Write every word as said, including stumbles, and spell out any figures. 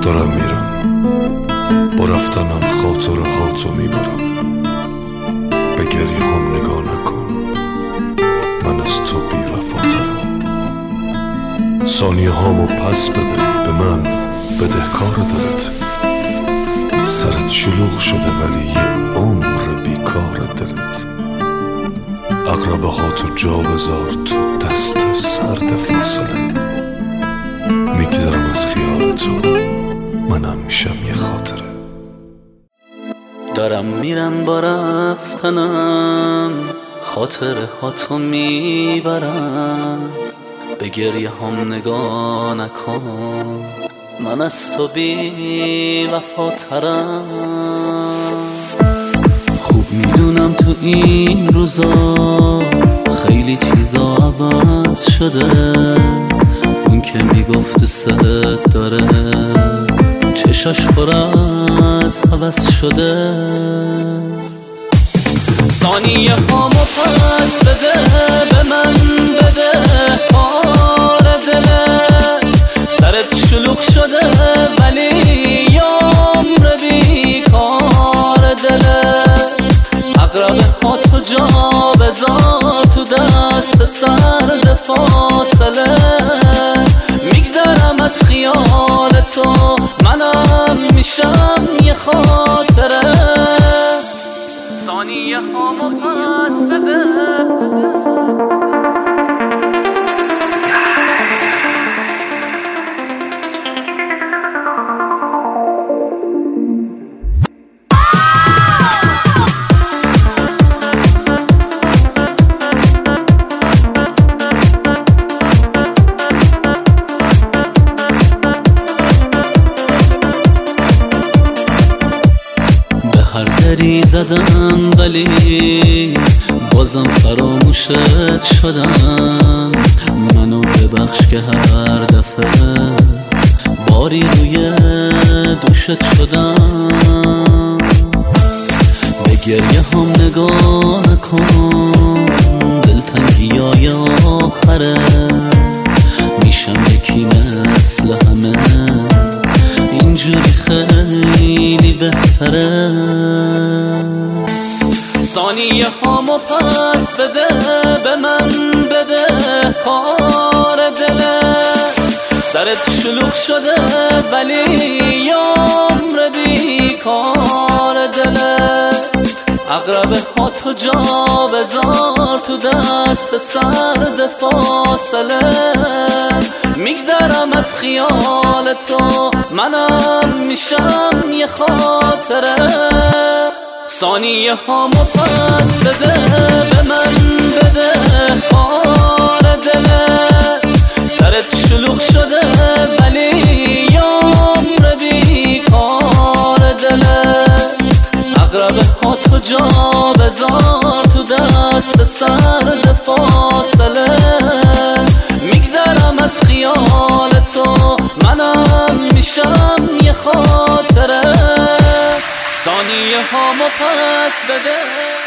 دارم میرم، با رفتنم خاطرهاتو میبرم. به گریه هم نگاه نکن، من از تو بی وفاترم. ثانیه هامو پس بده، به من بدهکار دلت. سرت شلوغ شده ولی یه عمر بیکار دلت. عقربه ها تو جا بذار تو دست سرد فاصله. میگذرم از خیال تو، منم میشم یه خاطره. دارم میرم با رفتنم، خاطره ها تو میبرم. به گریه هم نگاه نکن، من از تو بی وفاترم. خوب میدونم تو این روزا خیلی چیزا عوض شده. اون که میگفت دوست داره چشاش پر از هوس شده. ثانیه هامو پس بده، به من بده کار دلت. سرت شلوغ شده ولی یامر بیکار دلت. عقربه ها تو جا بذار تو دست سرد فاصله. میگذرم از خیال تو، منم میشم یه خاطره. ثانیه هامو پس بده. هر دری زدم ولی بازم فراموشت شدم. منو ببخش که هر دفعه باری روی دوشت شدم. به گریه هم نگاه نکن، دلتنگی های آخره. میشم یکی مثل همه، اینجوری خیلی بهتره. ثانیه هامو پس بده، به من بده کار دلت. سرت شلوغ شده ولی یامر بیکار دلت. عقربه ها تو جا بذار تو دست سرد فاصله. میگذرم از خیال تو، منم میشم یه خاطره. ثانیه هامو پس بده، به من بده کار دلت. سرت شلوغ شده ولی یامر بیکار دلت. عقربه ها تو جا بذار تو دست سرد فاصله. میگذرم از خیال تو، منم میشم یه خاطره. ثانیه هامو پس بده.